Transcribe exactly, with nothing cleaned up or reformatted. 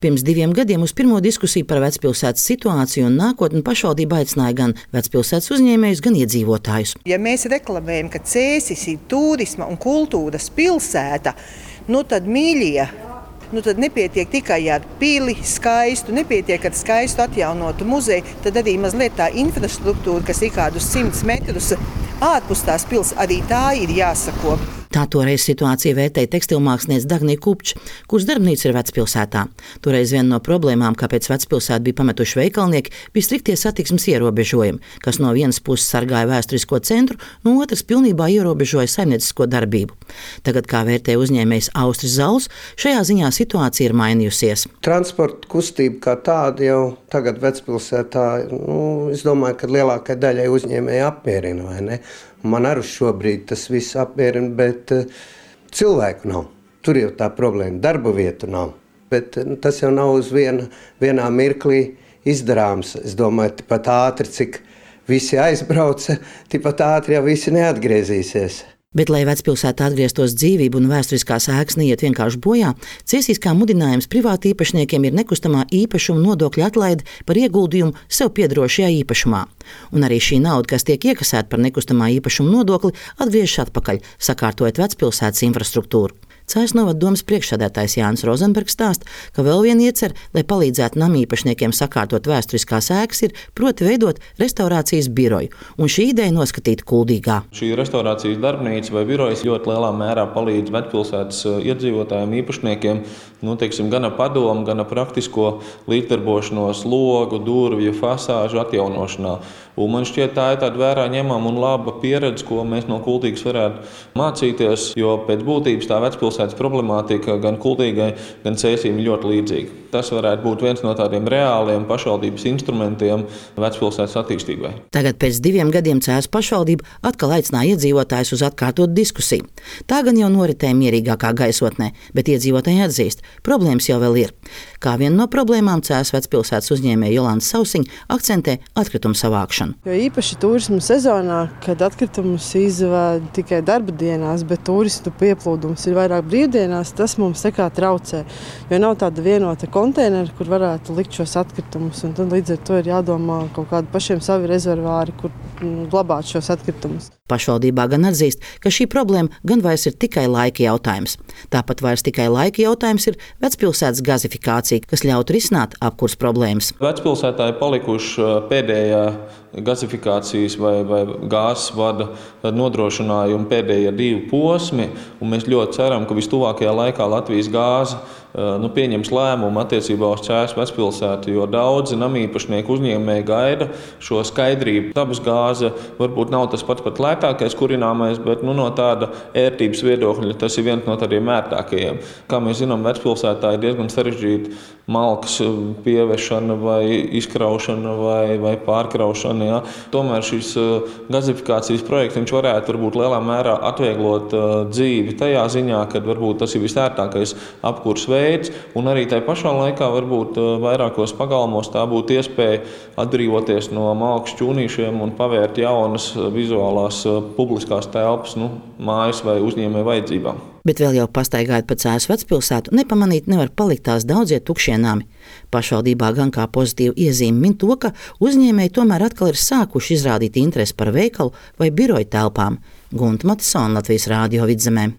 Pirms diviem gadiem uz pirmo diskusiju par vecpilsētas situāciju un nākotni pašvaldība aicināja gan vecpilsētas uzņēmējus, gan iedzīvotājus. Ja mēs reklamējam, ka Cēsis ir turisma un kultūras pilsēta, nu tad mīļie, nu tad nepietiek tikai ar pili skaistu, nepietiek ar skaistu atjaunotu muzeju, tad arī mazliet tā infrastruktūra, kas ir kādus simtus metrus ārpus tās pils, arī tā ir jāsako. Tā toreiz situācija vērtēja tekstilmāksliniece Dagnija Kupča, kuras darbnīca ir vecpilsētā. Toreiz viena no problēmām, kāpēc vecpilsētu bija pametuši veikalnieki, bija striktie satiksmes ierobežojumi, kas no vienas puses sargāja vēsturisko centru, no otras pilnībā ierobežoja saimniecisko darbību. Tagad, kā vērtē uzņēmējs Austris Zauls, šajā ziņā situācija ir mainījusies. Transporta kustība kā tāda jau tagad vecpilsētā, nu, es domāju, ka lielākai daļai uzņēmēji apmierina, vai ne? Man arī šobrīd tas viss apmierina, bet uh, cilvēku nav. Tur jau tā problēma, darba vietu nav. Bet uh, tas jau nav uz viena, vienā mirklī izdarāms. Es domāju, tikpat ātri, cik visi aizbrauca, tikpat ātri jau visi neatgriezīsies. Bet, lai vecpilsētā atgrieztos dzīvība un vēsturiskās ēkas neiet vienkārši bojā, Cēsīs kā mudinājums privāti īpašniekiem ir nekustamā īpašuma nodokļa atlaide par ieguldījumu sev piederošajā īpašumā. Un arī šī nauda, kas tiek iekasēta par nekustamā īpašuma nodokli, atgriežas atpakaļ, sakārtojot vecpilsētas infrastruktūru. Cēsu novada domas priekšsēdētājs Jānis Rozenbergs stāsta, ka vēl viena iecer, lai palīdzētu namīpašniekiem sakārtot vēsturiskās ēkas, ir proti veidot restaurācijas biroju, un šī ideja noskatīta Kuldīgā. Šī restaurācijas darbnīca vai birojas ļoti lielā mērā palīdz vecpilsētas iedzīvotājiem, īpašniekiem, nu, teiksim, gan ar padomu, gan ar praktisko līdzdarbošanos, logu, durvju, fasāžu atjaunošanā. Un man šķiet, tā ir tāda vērā ņemama un laba pieredze, ko mēs no Kuldīgas varētu mācīties, jo pēc būtības tā vecpilsētas problemātika gan Kuldīgai, gan Cēsīm ir ļoti līdzīga. Tas varētu būt viens no tādiem reāliem pašvaldības instrumentiem vecpilsētas attīstībai. Tagad pēc diviem gadiem Cēsu pašvaldība atkal aicināja iedzīvotājus uz atkārtot diskusiju. Tā gan jau noritēja mierīgākā gaisotnē, bet iedzīvotāji atzīst, problēmas jau vēl ir. Kā viena no problēmām Cēsu vecpilsētas uzņēmēja Jolanta Sausiņa akcentē atkritumu savākšanu. Jo īpaši turismu sezonā, kad atkritumus izvāda tikai darba dienās, bet turistu pieplūdums ir vairāk brīvdienās, tas mums tā kā traucē. Jo nav tāda vienota konteinera, kur varētu likt šos atkritumus. Un tad līdz ar to ir jādomā kaut kādi pašiem savi rezervāri, kur glabāt šos atkritumus. Pašvaldībā gan atzīst, ka šī problēma gan vairs ir tikai laika jautājums. Tāpat vairs tikai laika jautājums ir vecpilsētas gazifikācija, kas ļautu risināt apkurs problēmas. Vecpilsētā ir palikuši pēdējā gazifikācijas vai, vai gāzes vada nodrošinājumi pēdējie divi posmi, un mēs ļoti ceram, ka vistuvākajā laikā Latvijas gāze nu, pieņems lēmumu attiecībā uz Cēsu vecpilsētu, jo daudzi namīpašnieku uzņēmēji gaida šo skaidrību. Dabas gāze varbūt nav tas pats pat lētākais kurināmais, bet nu, no tāda ērtības viedokļa tas ir viens no tādiem ērtākajiem. Kā mēs zinām, vecpilsētā ir diezgan sarežģīta malkas pievešana vai izkraušana vai, vai pārkraušana. Ja. Tomēr šis gazifikācijas projekts viņš varētu varbūt lielā mērā atvieglot dzīvi tajā ziņā, kad varbūt tas ir visērtākais apkurs veids, un arī tajā pašā laikā varbūt vairākos pagalmos tā būtu iespēja atbrīvoties no malkas šķūnīšiem un pavērt jaunas vizuālās publiskās telpas, nu, mājas vai uzņēmēju vajadzībām. Bet vēl jau pastaigājot pa Cēsu vecpilsētu, nepamanīt nevar palikt tās daudzie tukšie nami. Pašvaldībā gan kā pozitīvu iezīmi min to, ka uzņēmēji tomēr atkal ir sākuši izrādīt interesi par veikalu vai biroju telpām. Gunta Matisona, Latvijas Rādio Vidzemē.